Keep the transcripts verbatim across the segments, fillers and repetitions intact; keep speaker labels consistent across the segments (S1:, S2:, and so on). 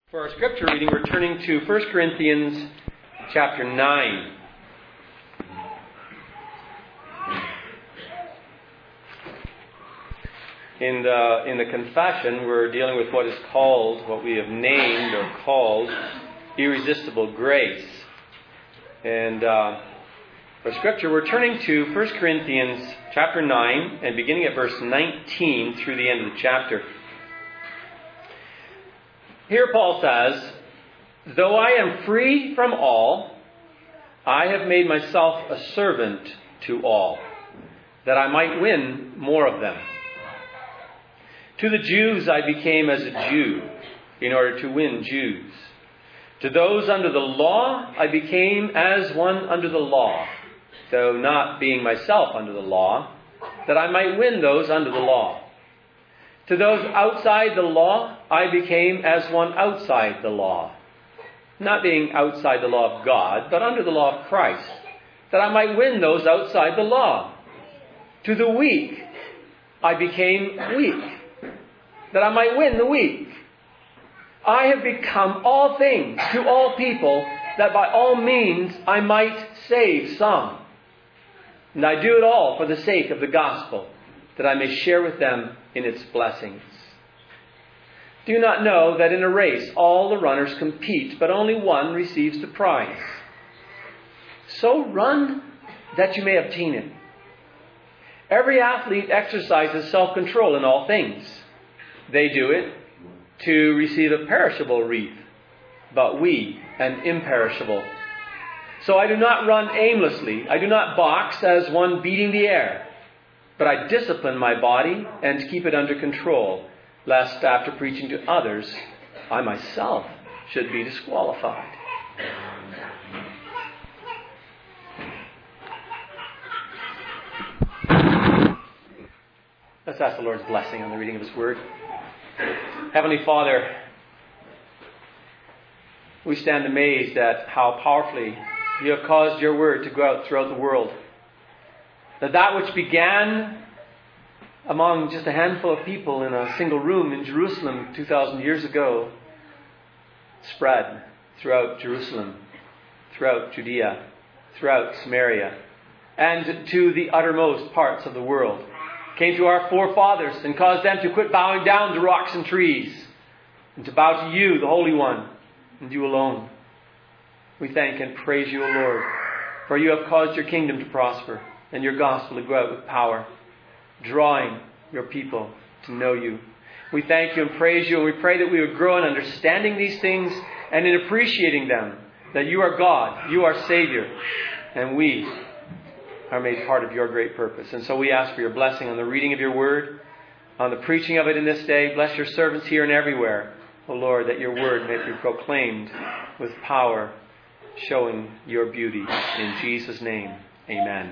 S1: For our scripture reading, we're turning to First Corinthians chapter nine. In the, in the confession, we're dealing with what is called, what we have named or called, irresistible grace. And uh, for scripture, we're turning to First Corinthians chapter nine and beginning at verse nineteen through the end of the chapter. Here Paul says, "Though I am free from all, I have made myself a servant to all, that I might win more of them. To the Jews I became as a Jew, in order to win Jews. To those under the law I became as one under the law, though not being myself under the law, that I might win those under the law. To those outside the law, I became as one outside the law, not being outside the law of God, but under the law of Christ, that I might win those outside the law. To the weak, I became weak, that I might win the weak. I have become all things to all people, that by all means I might save some. And I do it all for the sake of the gospel, that I may share with them in its blessings. Do you not know that in a race all the runners compete, but only one receives the prize? So run that you may obtain it. Every athlete exercises self-control in all things. They do it to receive a perishable wreath, but we an imperishable. So I do not run aimlessly. I do not box as one beating the air. But I discipline my body and keep it under control, lest after preaching to others, I myself should be disqualified." Let's ask the Lord's blessing on the reading of His Word. Heavenly Father, we stand amazed at how powerfully You have caused Your Word to go out throughout the world. That that which began among just a handful of people in a single room in Jerusalem two thousand years ago spread throughout Jerusalem, throughout Judea, throughout Samaria, and to the uttermost parts of the world. Came to our forefathers and caused them to quit bowing down to rocks and trees and to bow to You, the Holy One, and You alone. We thank and praise You, O Lord, for You have caused Your kingdom to prosper and Your gospel to go out with power, drawing Your people to know You. We thank You and praise You, and we pray that we would grow in understanding these things and in appreciating them, that You are God, You are Savior, and we are made part of Your great purpose. And so we ask for Your blessing on the reading of Your Word, on the preaching of it in this day. Bless Your servants here and everywhere, O Lord, that Your Word may be proclaimed with power, showing Your beauty. In Jesus' name, amen.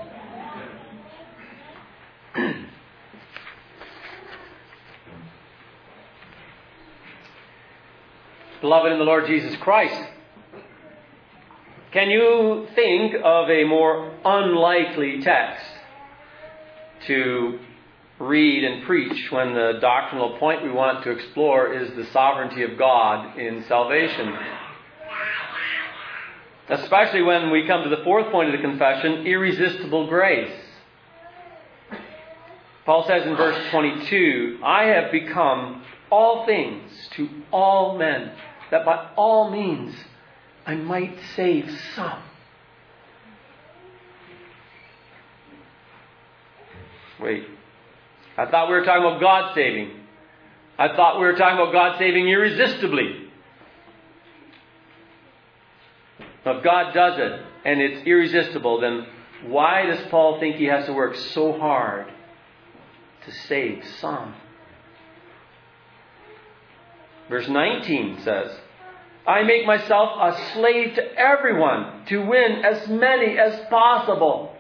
S1: Beloved in the Lord Jesus Christ, can you think of a more unlikely text to read and preach when the doctrinal point we want to explore is the sovereignty of God in salvation? Especially when we come to the fourth point of the confession, irresistible grace. Paul says in verse twenty-two, "I have become all things to all men, that by all means I might save some." Wait, I thought we were talking about God saving. I thought we were talking about God saving irresistibly. If God does it and it's irresistible, then why does Paul think he has to work so hard to save some? Verse nineteen says, "I make myself a slave to everyone to win as many as possible."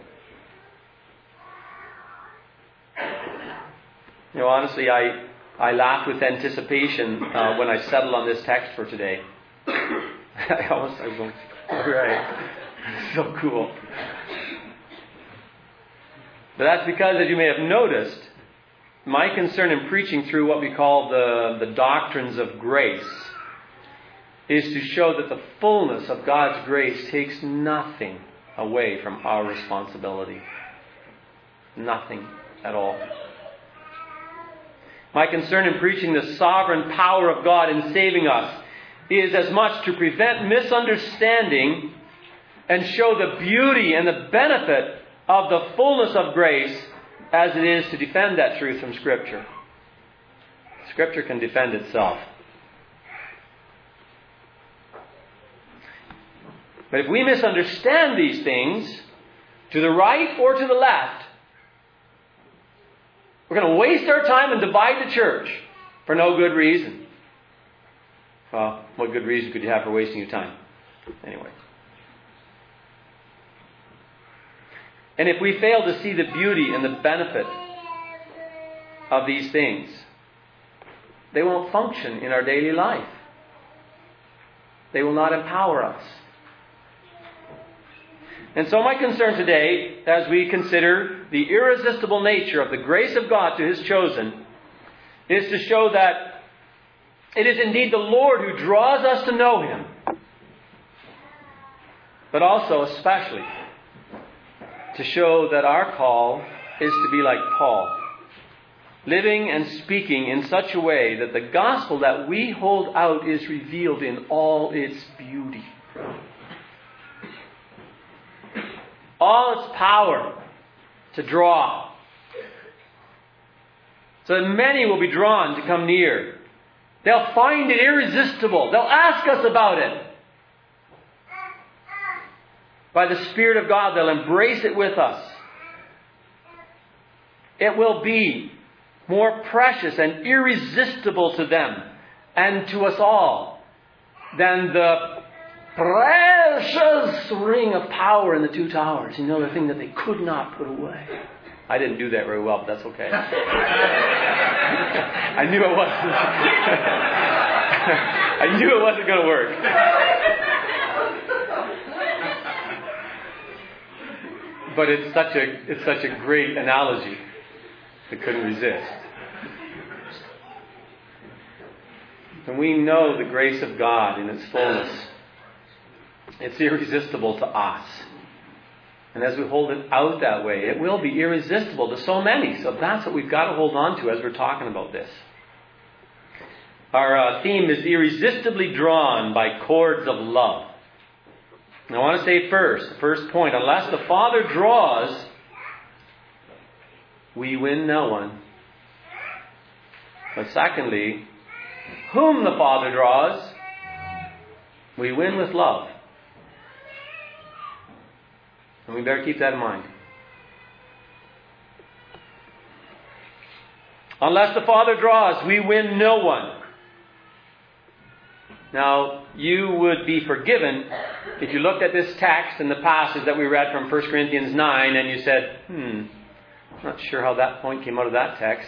S1: You know, honestly, I, I laughed with anticipation uh, when I settled on this text for today. I almost, I was going, all right, so cool. But that's because, as you may have noticed, my concern in preaching through what we call the, the doctrines of grace is to show that the fullness of God's grace takes nothing away from our responsibility. Nothing at all. My concern in preaching the sovereign power of God in saving us is as much to prevent misunderstanding and show the beauty and the benefit of the fullness of grace as it is to defend that truth from Scripture. Scripture can defend itself. But if we misunderstand these things to the right or to the left, we're going to waste our time and divide the church for no good reason. Well, what good reason could you have for wasting your time? Anyway. And if we fail to see the beauty and the benefit of these things, they won't function in our daily life. They will not empower us. And so my concern today, as we consider the irresistible nature of the grace of God to His chosen, is to show that it is indeed the Lord who draws us to know Him. But also, especially, to show that our call is to be like Paul, living and speaking in such a way that the gospel that we hold out is revealed in all its beauty. All its power to draw. So that many will be drawn to come near. They'll find it irresistible. They'll ask us about it. By the Spirit of God, they'll embrace it with us. It will be more precious and irresistible to them and to us all than the precious ring of power in the two towers. You know, the thing that they could not put away. I didn't do that very well, but that's okay. I knew it wasn't. I knew it wasn't going to work. But it's such a it's such a great analogy. I couldn't resist. And we know the grace of God in its fullness. It's irresistible to us. And as we hold it out that way, it will be irresistible to so many. So that's what we've got to hold on to as we're talking about this. Our uh, theme is irresistibly drawn by cords of love. And I want to say first, the first point, unless the Father draws, we win no one. But secondly, whom the Father draws, we win with love. And we better keep that in mind. Unless the Father draws, we win no one. Now, you would be forgiven if you looked at this text and the passage that we read from First Corinthians nine and you said, hmm, I'm not sure how that point came out of that text.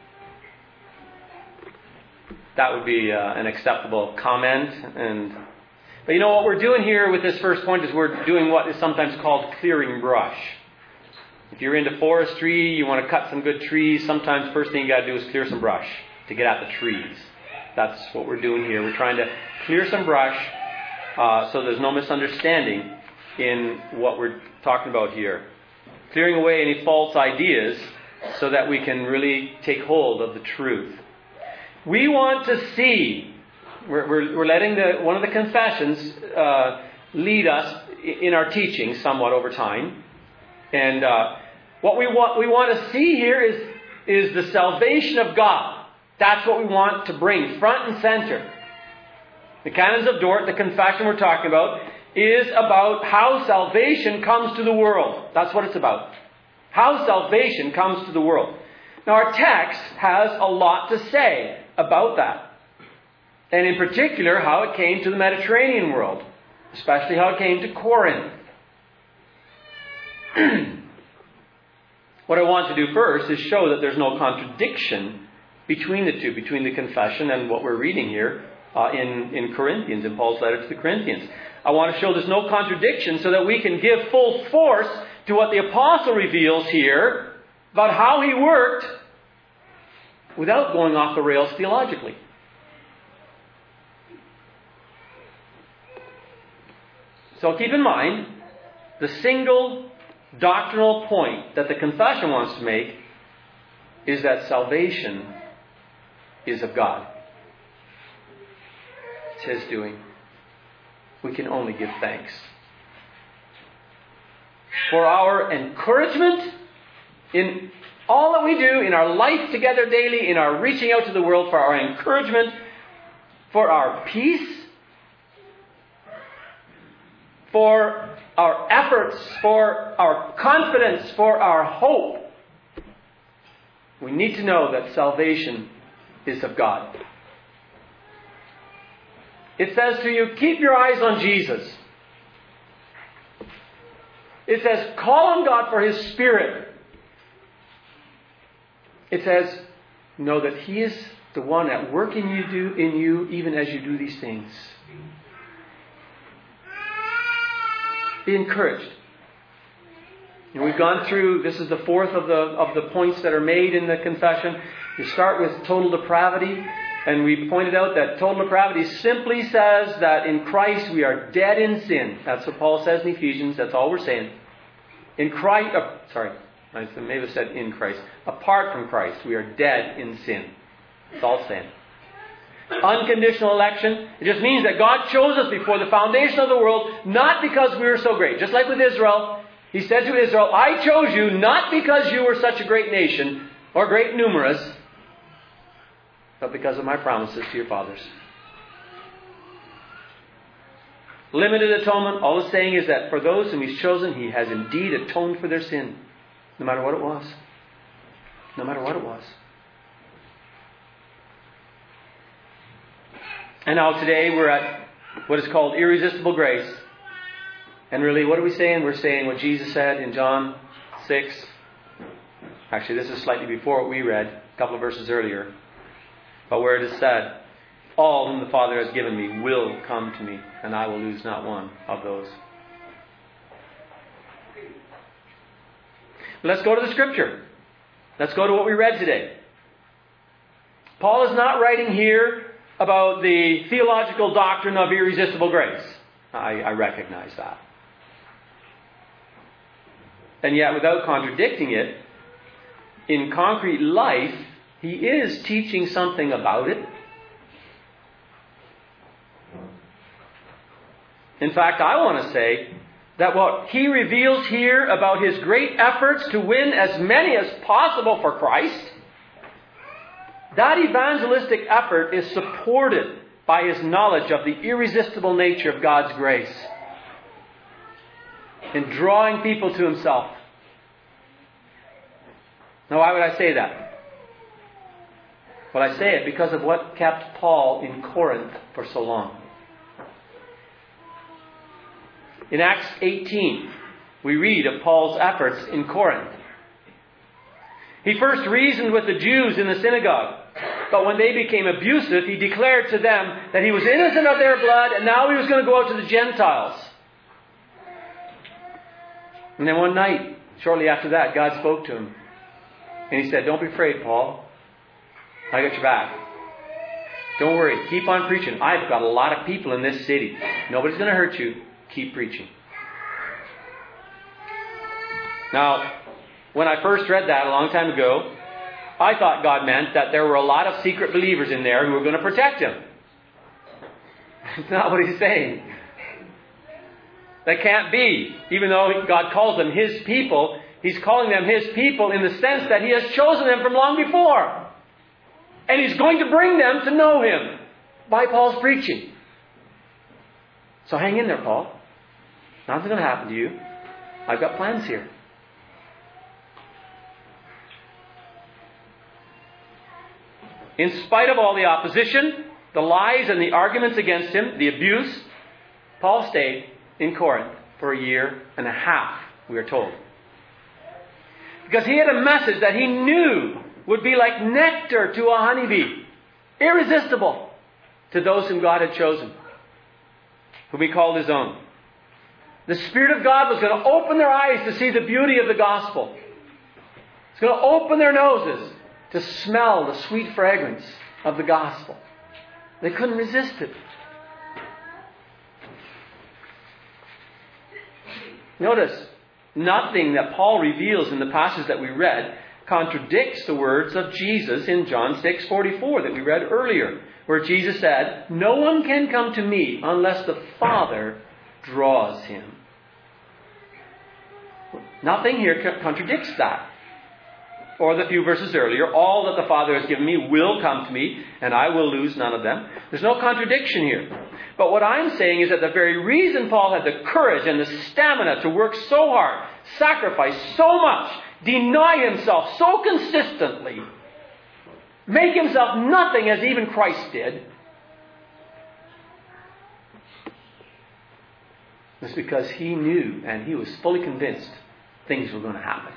S1: That would be uh, an acceptable comment. And But you know what we're doing here with this first point is we're doing what is sometimes called clearing brush. If you're into forestry, you want to cut some good trees, sometimes first thing you got to do is clear some brush to get at the trees. That's what we're doing here. We're trying to clear some brush uh, so there's no misunderstanding in what we're talking about here. Clearing away any false ideas so that we can really take hold of the truth. We want to see, we're, we're, we're letting the, one of the confessions uh, lead us in our teaching somewhat over time. And uh, what we want, we want to see here is, is the salvation of God. That's what we want to bring front and center. The Canons of Dort, the confession we're talking about, is about how salvation comes to the world. That's what it's about. How salvation comes to the world. Now our text has a lot to say about that. And in particular, how it came to the Mediterranean world. Especially how it came to Corinth. What I want to do first is show that there's no contradiction between the two, between the confession and what we're reading here uh, in, in Corinthians, in Paul's letter to the Corinthians. I want to show there's no contradiction so that we can give full force to what the apostle reveals here about how he worked without going off the rails theologically. So keep in mind, the single doctrinal point that the confession wants to make is that salvation is of God. It's His doing. We can only give thanks. For our encouragement in all that we do, in our life together daily, in our reaching out to the world, for our encouragement, for our peace, for our efforts, for our confidence, for our hope, we need to know that salvation is of God. It says to you, keep your eyes on Jesus. It says, call on God for His Spirit. It says, know that He is the one at work in you, do, in you even as you do these things. Be encouraged. And we've gone through, this is the fourth of the of the points that are made in the confession. You start with total depravity, and we pointed out that total depravity simply says that in Christ we are dead in sin. That's what Paul says in Ephesians. That's all we're saying. In Christ, uh, sorry, I may have said in Christ. Apart from Christ, we are dead in sin. That's all it's saying. Unconditional election. It just means that God chose us before the foundation of the world, not because we were so great. Just like with Israel, He said to Israel, I chose you not because you were such a great nation or great numerous, but because of my promises to your fathers. Limited atonement. All it's saying is that for those whom He's chosen, He has indeed atoned for their sin. No matter what it was. No matter what it was. And now today we're at what is called irresistible grace. And really, what are we saying? We're saying what Jesus said in John six. Actually, this is slightly before what we read, a couple of verses earlier. But where it is said, all whom the Father has given me will come to me, and I will lose not one of those. Let's go to the Scripture. Let's go to what we read today. Paul is not writing here about the theological doctrine of irresistible grace. I, I recognize that. And yet, without contradicting it, in concrete life, he is teaching something about it. In fact, I want to say that what he reveals here about his great efforts to win as many as possible for Christ, that evangelistic effort is supported by his knowledge of the irresistible nature of God's grace in drawing people to himself. Now, why would I say that? Well, I say it because of what kept Paul in Corinth for so long. In Acts eighteen, we read of Paul's efforts in Corinth. He first reasoned with the Jews in the synagogue, but when they became abusive, he declared to them that he was innocent of their blood, and now he was going to go out to the Gentiles. And then one night, shortly after that, God spoke to him. And he said, "Don't be afraid, Paul. I got your back. Don't worry. Keep on preaching. I've got a lot of people in this city. Nobody's going to hurt you. Keep preaching." Now, when I first read that a long time ago, I thought God meant that there were a lot of secret believers in there who were going to protect him. That's not what he's saying. That can't be. Even though God calls them His people, He's calling them His people in the sense that He has chosen them from long before. And He's going to bring them to know Him by Paul's preaching. So hang in there, Paul. Nothing's going to happen to you. I've got plans here. In spite of all the opposition, the lies and the arguments against him, the abuse, Paul stayed in Corinth for a year and a half, we are told. Because he had a message that he knew would be like nectar to a honeybee. Irresistible to those whom God had chosen, whom He called His own. The Spirit of God was going to open their eyes to see the beauty of the gospel. It's going to open their noses to smell the sweet fragrance of the gospel. They couldn't resist it. Notice, nothing that Paul reveals in the passage that we read contradicts the words of Jesus in John six forty-four that we read earlier, where Jesus said, "No one can come to me unless the Father draws him." Nothing here contradicts that. Or the few verses earlier, "All that the Father has given me will come to me, and I will lose none of them." There's no contradiction here. But what I'm saying is that the very reason Paul had the courage and the stamina to work so hard, sacrifice so much, deny himself so consistently, make himself nothing as even Christ did, was because he knew and he was fully convinced things were going to happen.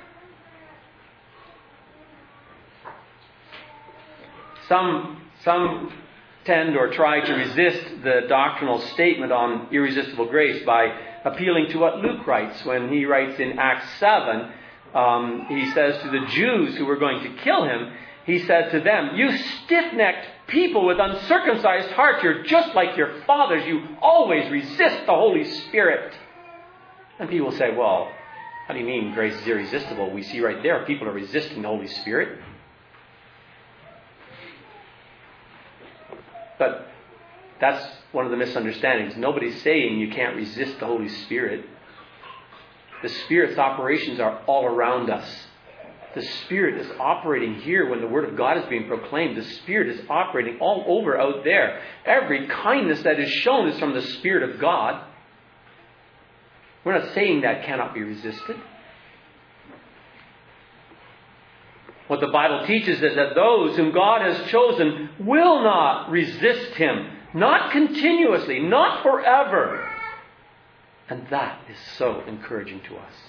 S1: Some, some tend or try to resist the doctrinal statement on irresistible grace by appealing to what Luke writes when he writes in Acts seven. Um, he says to the Jews who were going to kill him, he said to them, "You stiff-necked people with uncircumcised hearts, you're just like your fathers. You always resist the Holy Spirit." And people say, "Well, how do you mean grace is irresistible? We see right there people are resisting the Holy Spirit." But that's one of the misunderstandings. Nobody's saying you can't resist the Holy Spirit. The Spirit's operations are all around us. The Spirit is operating here when the Word of God is being proclaimed. The Spirit is operating all over out there. Every kindness that is shown is from the Spirit of God. We're not saying that cannot be resisted. What the Bible teaches is that those whom God has chosen will not resist Him. Not continuously, not forever. And that is so encouraging to us.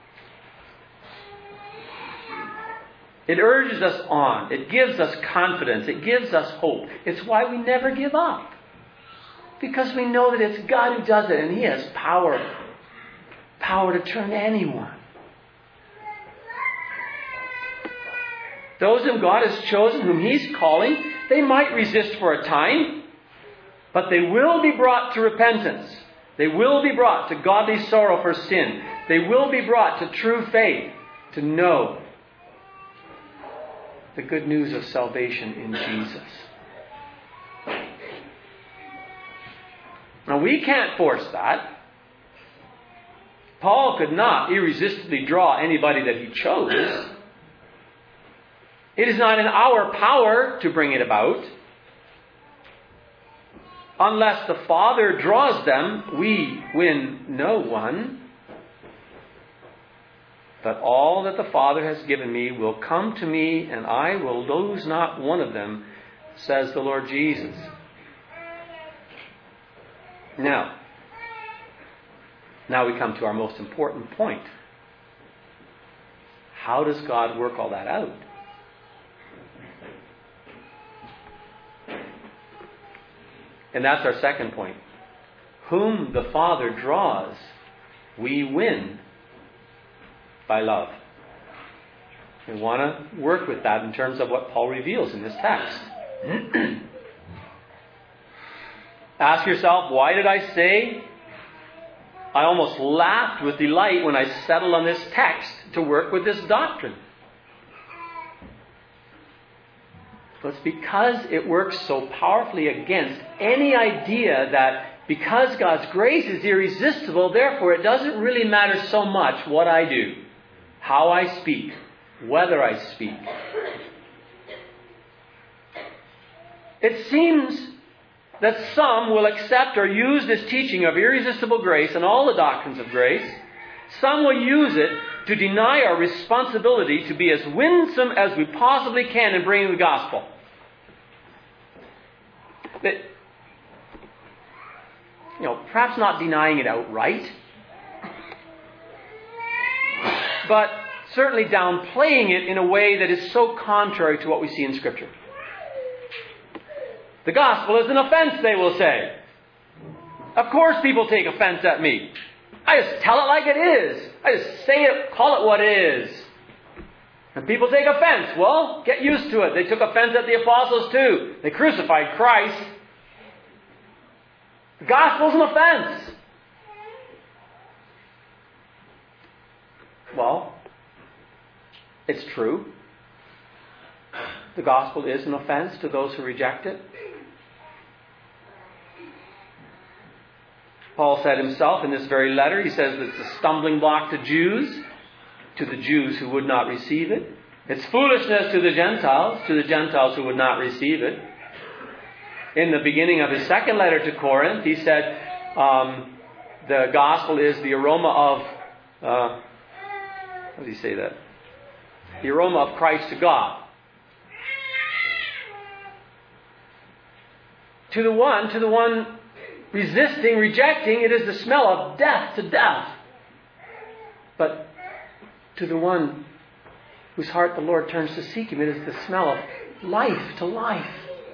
S1: It urges us on. It gives us confidence. It gives us hope. It's why we never give up. Because we know that it's God who does it, and He has power. Power to turn anyone. Those whom God has chosen, whom He's calling, they might resist for a time, but they will be brought to repentance. They will be brought to godly sorrow for sin. They will be brought to true faith, to know the good news of salvation in Jesus. Now, we can't force that. Paul could not irresistibly draw anybody that he chose. It is not in our power to bring it about. Unless the Father draws them, we win no one. But all that the Father has given me will come to me, and I will lose not one of them, says the Lord Jesus. Now, now we come to our most important point. How does God work all that out? And that's our second point. Whom the Father draws, we win by love. We want to work with that in terms of what Paul reveals in this text. Ask yourself, why did I say? I almost laughed with delight when I settled on this text to work with this doctrine. Well, it's because it works so powerfully against any idea that because God's grace is irresistible, therefore it doesn't really matter so much what I do, how I speak, whether I speak. It seems that some will accept or use this teaching of irresistible grace and all the doctrines of grace. Some will use it to deny our responsibility to be as winsome as we possibly can in bringing the gospel. That, you know, perhaps not denying it outright, but certainly downplaying it in a way that is so contrary to what we see in Scripture. The gospel is an offense, they will say. Of course people take offense at me. I just tell it like it is. I just say it, call it what it is. And people take offense. Well, get used to it. They took offense at the apostles too. They crucified Christ. The gospel's an offense. Well, it's true. The gospel is an offense to those who reject it. Paul said himself in this very letter, he says that it's a stumbling block to Jews, to the Jews who would not receive it. It's foolishness to the Gentiles, to the Gentiles who would not receive it. In the beginning of his second letter to Corinth, he said um, the gospel is the aroma of, uh, how does he say that? The aroma of Christ to God. To the one, to the one resisting, rejecting, it is the smell of death to death. But to the one whose heart the Lord turns to seek Him, it is the smell of life to life.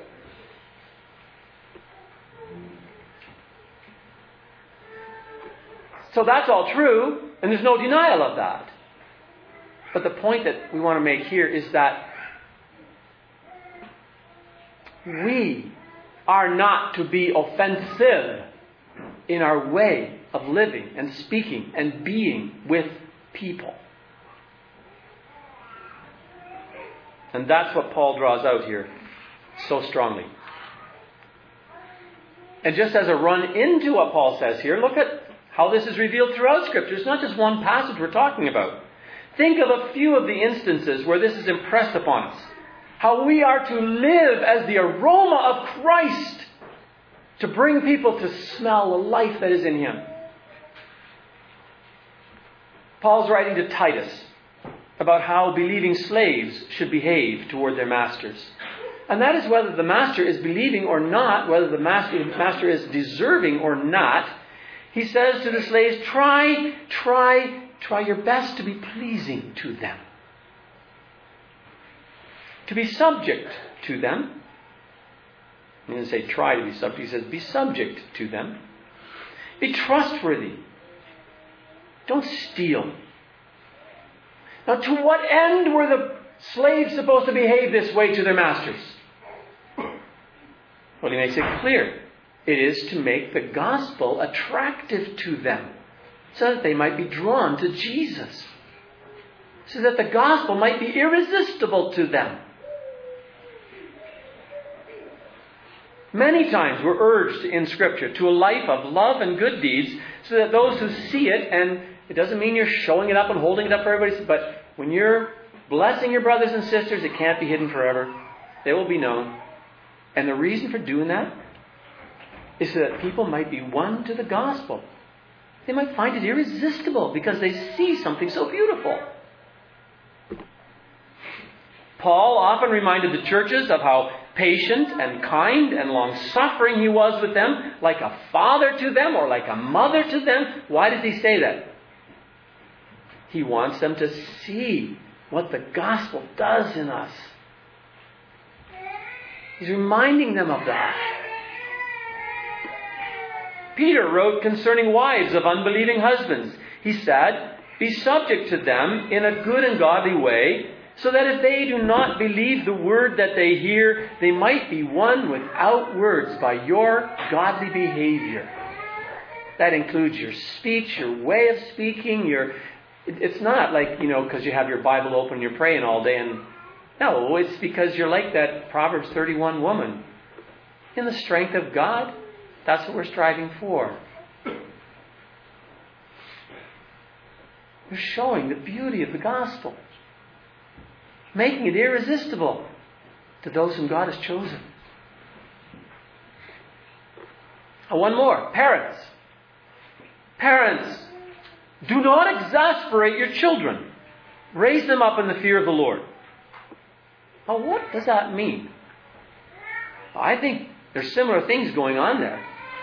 S1: So that's all true, and there's no denial of that. But the point that we want to make here is that we are not to be offensive in our way of living and speaking and being with people. And that's what Paul draws out here so strongly. And just as a run into what Paul says here, look at how this is revealed throughout Scripture. It's not just one passage we're talking about. Think of a few of the instances where this is impressed upon us. How we are to live as the aroma of Christ to bring people to smell the life that is in Him. Paul's writing to Titus about how believing slaves should behave toward their masters. And that is whether the master is believing or not, whether the master, master is deserving or not. He says to the slaves, try, try, try your best to be pleasing to them. To be subject to them. He doesn't say try to be subject. He says be subject to them. Be trustworthy. Don't steal. Now, to what end were the slaves supposed to behave this way to their masters? Well, he makes it clear. It is to make the gospel attractive to them, so that they might be drawn to Jesus, so that the gospel might be irresistible to them. Many times we're urged in Scripture to a life of love and good deeds, so that those who see it, and it doesn't mean you're showing it up and holding it up for everybody, but when you're blessing your brothers and sisters, it can't be hidden forever. They will be known. And the reason for doing that is so that people might be won to the gospel. They might find it irresistible because they see something so beautiful. Paul often reminded the churches of how patient and kind and long-suffering he was with them, like a father to them or like a mother to them. Why does he say that? He wants them to see what the gospel does in us. He's reminding them of that. Peter wrote concerning wives of unbelieving husbands. He said, be subject to them in a good and godly way, so that if they do not believe the word that they hear, they might be won without words by your godly behavior. That includes your speech, your way of speaking, your... It's not like, you know, because you have your Bible open and you're praying all day. And no, it's because you're like that Proverbs thirty-one woman. In the strength of God, that's what we're striving for. We're showing the beauty of the gospel, making it irresistible to those whom God has chosen. Oh, one more. Parents. Parents. Do not exasperate your children. Raise them up in the fear of the Lord. Now, what does that mean? I think there's similar things going on there.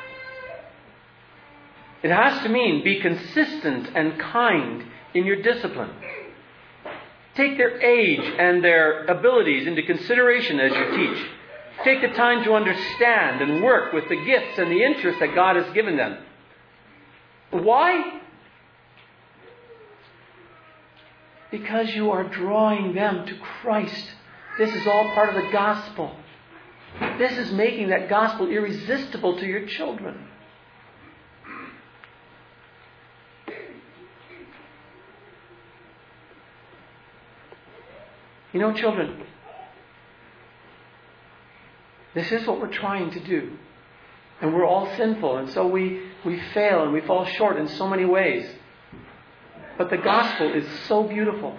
S1: It has to mean be consistent and kind in your discipline. Take their age and their abilities into consideration as you teach. Take the time to understand and work with the gifts and the interests that God has given them. Why? Because you are drawing them to Christ. This is all part of the gospel. This is making that gospel irresistible to your children.
S2: You know, children, this is what we're trying to do. And we're all sinful, and so we, we fail and we fall short in so many ways. But the gospel is so beautiful.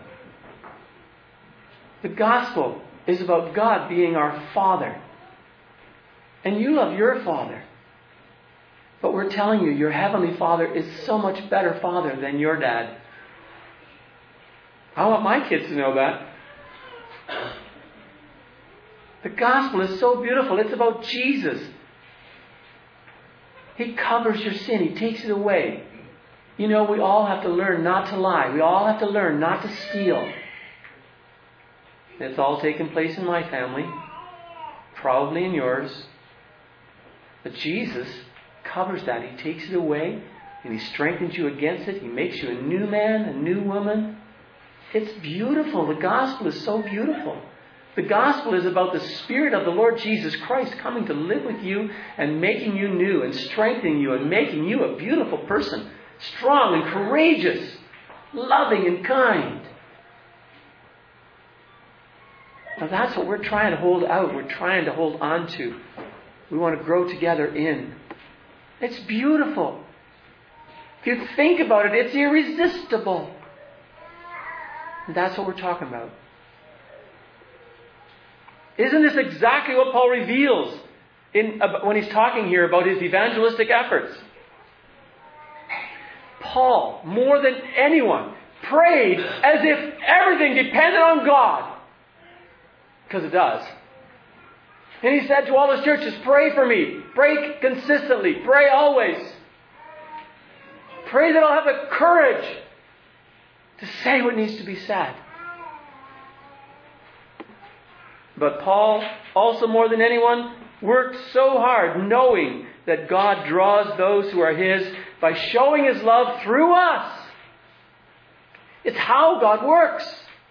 S2: The gospel is about God being our Father. And you love your Father. But we're telling you, your Heavenly Father is so much better Father than your dad. I want my kids to know that. The gospel is so beautiful. It's about Jesus. He covers your sin. He takes it away. You know, we all have to learn not to lie. We all have to learn not to steal. It's all taken place in my family. Probably in yours. But Jesus covers that. He takes it away. And He strengthens you against it. He makes you a new man, a new woman. It's beautiful. The gospel is so beautiful. The gospel is about the Spirit of the Lord Jesus Christ coming to live with you and making you new and strengthening you and making you a beautiful person. Strong and courageous. Loving and kind. Now that's what we're trying to hold out. We're trying to hold on to. We want to grow together in. It's beautiful. If you think about it, it's irresistible. And that's what we're talking about. Isn't this exactly what Paul reveals in, when he's talking here about his evangelistic efforts? Paul, more than anyone, prayed as if everything depended on God. Because it does. And he said to all his churches, pray for me. Pray consistently. Pray always. Pray that I'll have the courage to say what needs to be said. But Paul, also more than anyone, worked so hard knowing that God draws those who are His by showing His love through us. It's how God works.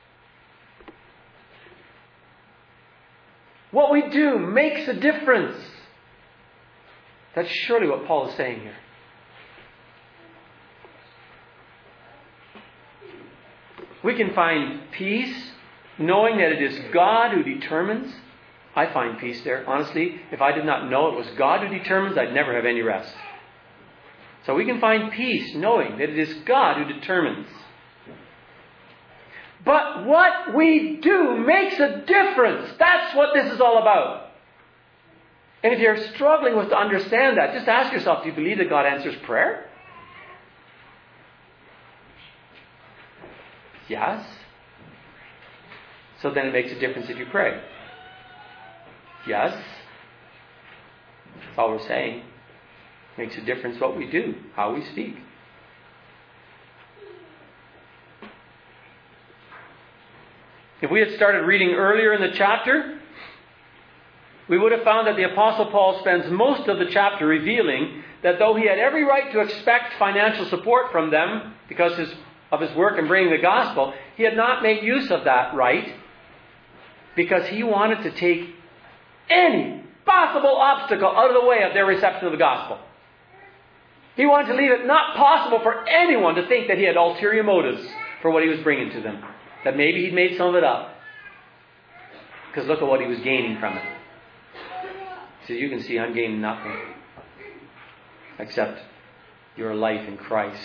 S2: What we do makes a difference. That's surely what Paul is saying here. We can find peace knowing that it is God who determines. I find peace there. Honestly, if I did not know it was God who determines, I'd never have any rest. So we can find peace knowing that it is God who determines. But what we do makes a difference. That's what this is all about. And if you're struggling with to understand that, just ask yourself, do you believe that God answers prayer? Yes. So then it makes a difference if you pray. Yes. That's all we're saying. It makes a difference what we do, how we speak. If we had started reading earlier in the chapter, we would have found that the Apostle Paul spends most of the chapter revealing that though he had every right to expect financial support from them because his, of his work in bringing the gospel, he had not made use of that right because he wanted to take any possible obstacle out of the way of their reception of the gospel. He wanted to leave it not possible for anyone to think that he had ulterior motives for what he was bringing to them. That maybe he'd made some of it up. Because look at what he was gaining from it. So you can see I'm gaining nothing. Except your life in Christ.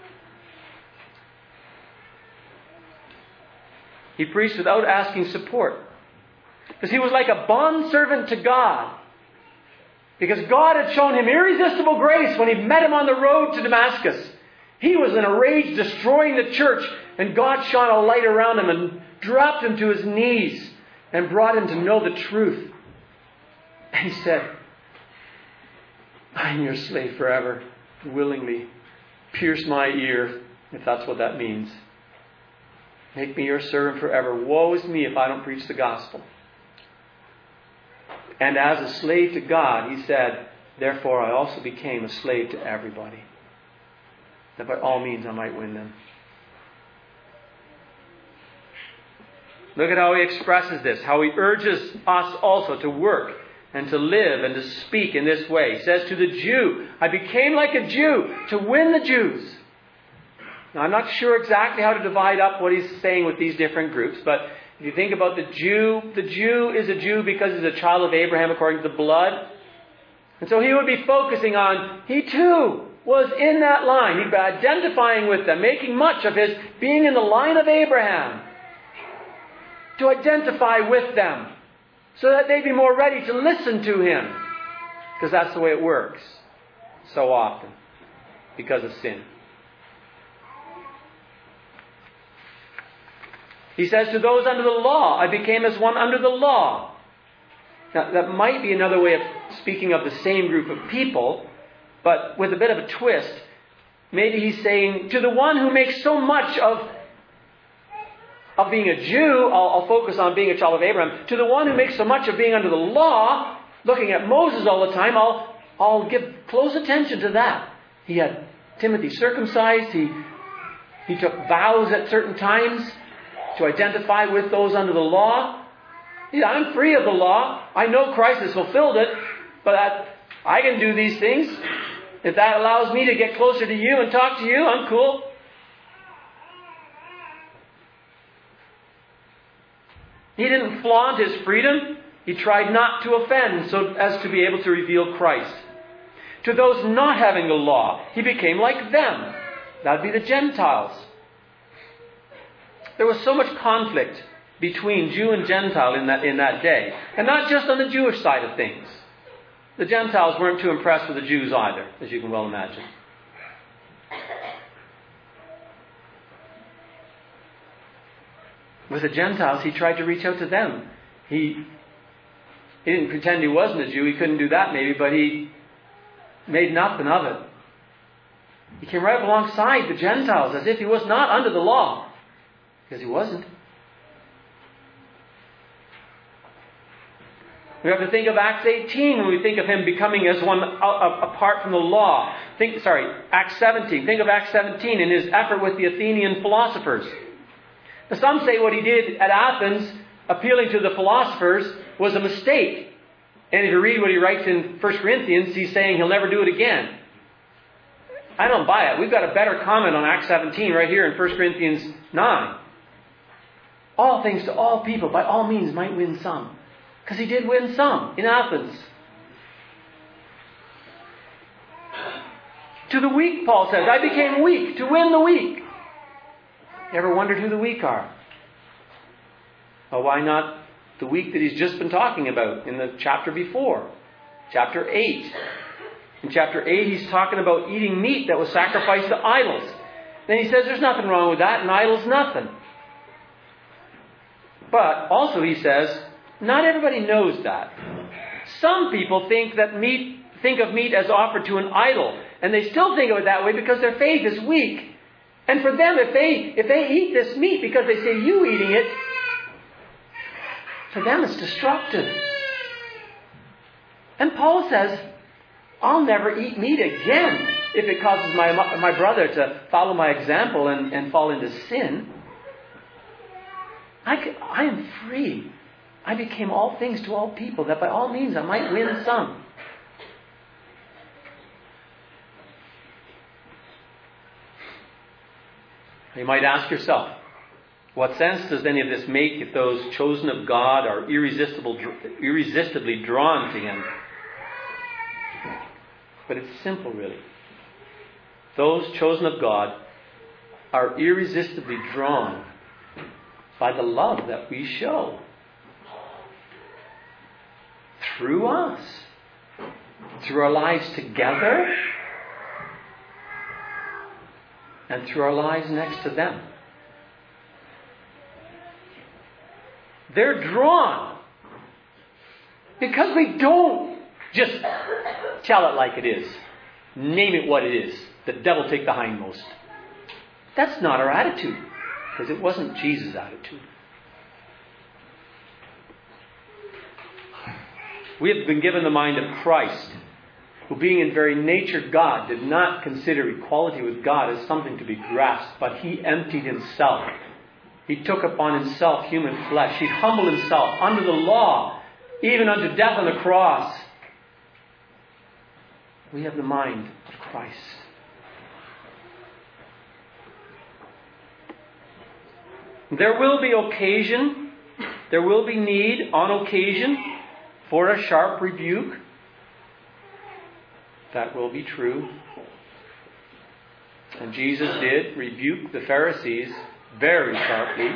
S2: He preached without asking support. Because he was like a bondservant to God. Because God had shown him irresistible grace when he met him on the road to Damascus. He was in a rage destroying the church, and God shone a light around him and dropped him to his knees and brought him to know the truth. And he said, I'm your slave forever, willingly. Pierce my ear, if that's what that means. Make me your servant forever. Woe is me if I don't preach the gospel. And as a slave to God, he said, therefore I also became a slave to everybody. That by all means I might win them. Look at how he expresses this, how he urges us also to work and to live and to speak in this way. He says to the Jew, I became like a Jew to win the Jews. Now I'm not sure exactly how to divide up what he's saying with these different groups, but If you think about the Jew, the Jew is a Jew because he's a child of Abraham according to the blood. And so he would be focusing on, he too was in that line. He'd be identifying with them, making much of his being in the line of Abraham. To identify with them, so that they'd be more ready to listen to him. Because that's the way it works so often, because of sin. He says, to those under the law, I became as one under the law. Now, that might be another way of speaking of the same group of people, but with a bit of a twist. Maybe he's saying, to the one who makes so much of, of being a Jew, I'll, I'll focus on being a child of Abraham. To the one who makes so much of being under the law, looking at Moses all the time, I'll, I'll give close attention to that. He had Timothy circumcised. He, he took vows at certain times to identify with those under the law. Yeah, I'm free of the law. I know Christ has fulfilled it, but I, I can do these things. If that allows me to get closer to you and talk to you, I'm cool. He didn't flaunt his freedom. He tried not to offend so as to be able to reveal Christ. To those not having the law, he became like them. That would be the Gentiles. There was so much conflict between Jew and Gentile in that, in that day. And not just on the Jewish side of things. The Gentiles weren't too impressed with the Jews either, as you can well imagine. With the Gentiles, he tried to reach out to them. He, he didn't pretend he wasn't a Jew. He couldn't do that maybe, but he made nothing of it. He came right alongside the Gentiles as if he was not under the law. Because he wasn't. We have to think of Acts eighteen when we think of him becoming as one apart from the law. Think, sorry, Acts seventeen. Think of Acts seventeen and his effort with the Athenian philosophers. Now, some say what he did at Athens, appealing to the philosophers, was a mistake. And if you read what he writes in First Corinthians, he's saying he'll never do it again. I don't buy it. We've got a better comment on Acts seventeen right here in First Corinthians nine. All things to all people, by all means, might win some. Because he did win some in Athens. To the weak, Paul says, I became weak to win the weak. You ever wondered who the weak are? Well, why not the weak that he's just been talking about in the chapter before? Chapter eight. In chapter eight, he's talking about eating meat that was sacrificed to idols. Then he says there's nothing wrong with that, and idols nothing. But also he says, not everybody knows that. Some people think that meat, think of meat as offered to an idol, and they still think of it that way because their faith is weak. And for them, if they if they eat this meat because they say you eating it, for them it's destructive. And Paul says, I'll never eat meat again if it causes my my brother to follow my example and, and fall into sin. I, can, I am free. I became all things to all people, that by all means I might win some. You might ask yourself, what sense does any of this make if those chosen of God are irresistible, irresistibly drawn to Him? But it's simple, really. Those chosen of God are irresistibly drawn by the love that we show through us, through our lives together, and through our lives next to them. They're drawn because we don't just tell it like it is, name it what it is, the devil take the hindmost. That's not our attitude, because it wasn't Jesus' attitude. We have been given the mind of Christ, who being in very nature God, did not consider equality with God as something to be grasped, but He emptied Himself. He took upon Himself human flesh. He humbled Himself under the law, even unto death on the cross. We have the mind of Christ. There will be occasion there will be need on occasion for a sharp rebuke. That will be true. And Jesus did rebuke the Pharisees very sharply.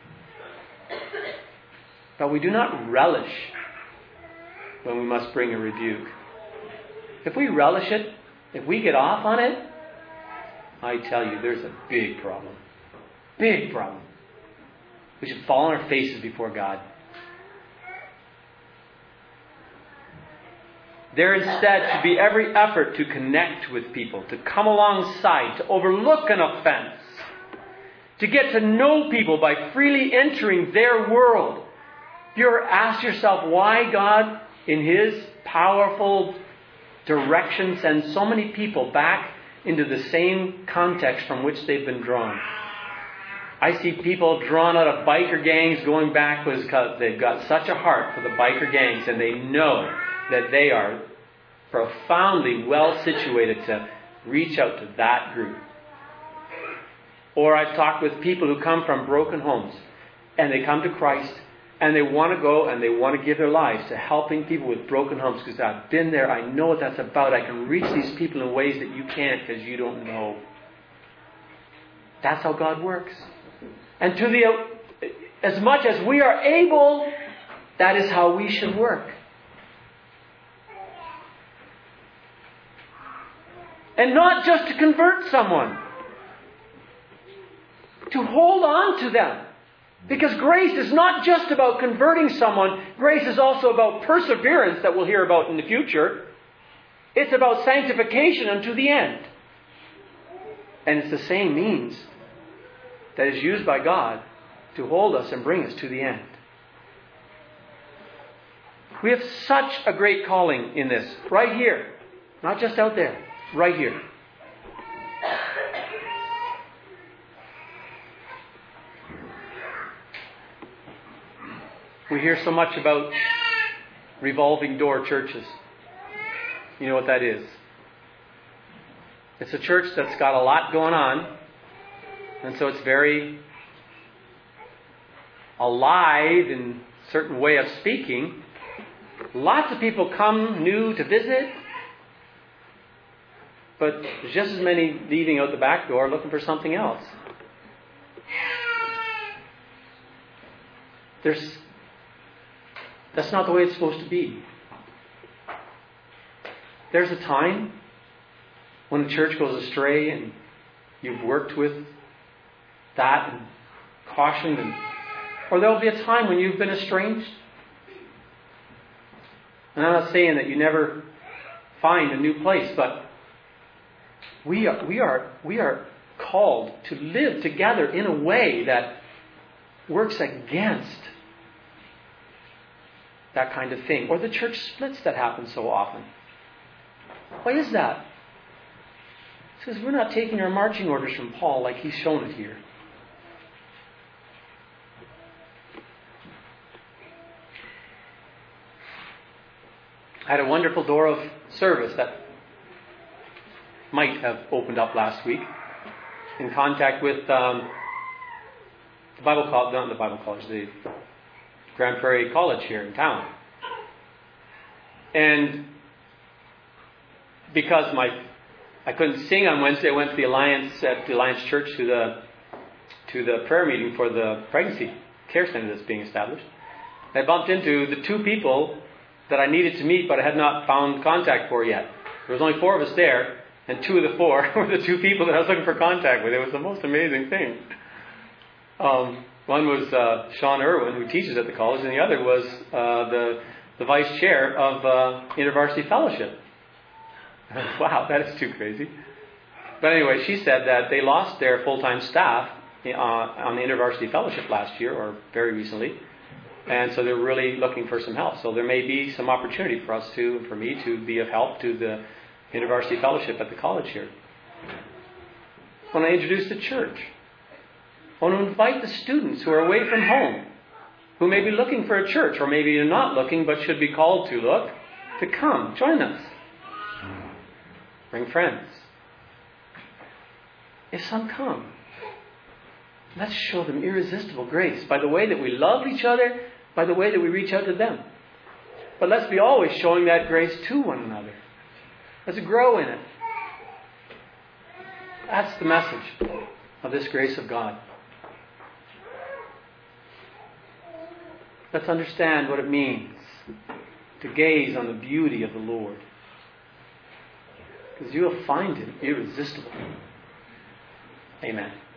S2: But we do not relish when we must bring a rebuke. If we relish it, if we get off on it, I tell you, there's a big problem. Big problem. We should fall on our faces before God. There instead should be every effort to connect with people, to come alongside, to overlook an offense, to get to know people by freely entering their world. Have you ever asked yourself why God, in His powerful direction, sends so many people back into the same context from which they've been drawn? I see people drawn out of biker gangs going back because they've got such a heart for the biker gangs, and they know that they are profoundly well situated to reach out to that group. Or I've talked with people who come from broken homes, and they come to Christ, and they want to go and they want to give their lives to helping people with broken homes, because I've been there, I know what that's about. I can reach these people in ways that you can't because you don't know. That's how God works. And to the as much as we are able, that is how we should work. And not just to convert someone, to hold on to them. Because grace is not just about converting someone. Grace is also about perseverance that we'll hear about in the future. It's about sanctification unto the end. And it's the same means that is used by God to hold us and bring us to the end. We have such a great calling in this, right here. Not just out there, right here. We hear so much about revolving door churches. You know what that is? It's a church that's got a lot going on, and so it's very alive in a certain way of speaking. Lots of people come new to visit, but there's just as many leaving out the back door looking for something else. There's That's not the way it's supposed to be. There's a time when the church goes astray and you've worked with that and cautioned, and, or there'll be a time when you've been estranged. And I'm not saying that you never find a new place, but we are, we are, we are called to live together in a way that works against that kind of thing. Or the church splits that happen so often. Why is that? Because we're not taking our marching orders from Paul like he's shown it here. I had a wonderful door of service that might have opened up last week in contact with um, the Bible College, not the Bible College, the Grand Prairie College here in town. And because my I couldn't sing on Wednesday, I went to the Alliance at the Alliance Church to the to the prayer meeting for the pregnancy care center that's being established. I bumped into the two people that I needed to meet, but I had not found contact for yet. There was only four of us there, and two of the four were the two people that I was looking for contact with. It was the most amazing thing. Um, one was uh, Sean Irwin, who teaches at the college, and the other was uh, the the vice chair of uh, InterVarsity Fellowship. Wow, that is too crazy. But anyway, she said that they lost their full-time staff uh, on the InterVarsity Fellowship last year, or very recently. And so they're really looking for some help. So there may be some opportunity for us to, for me to be of help to the InterVarsity Fellowship at the college here. When I introduce the church, I want to invite the students who are away from home, who may be looking for a church, or maybe you're not looking but should be called to look, to come, join us. Bring friends. If some come, let's show them irresistible grace by the way that we love each other, by the way that we reach out to them. But let's be always showing that grace to one another. Let's grow in it. That's the message of this grace of God. Let's understand what it means to gaze on the beauty of the Lord. Because you will find Him irresistible. Amen.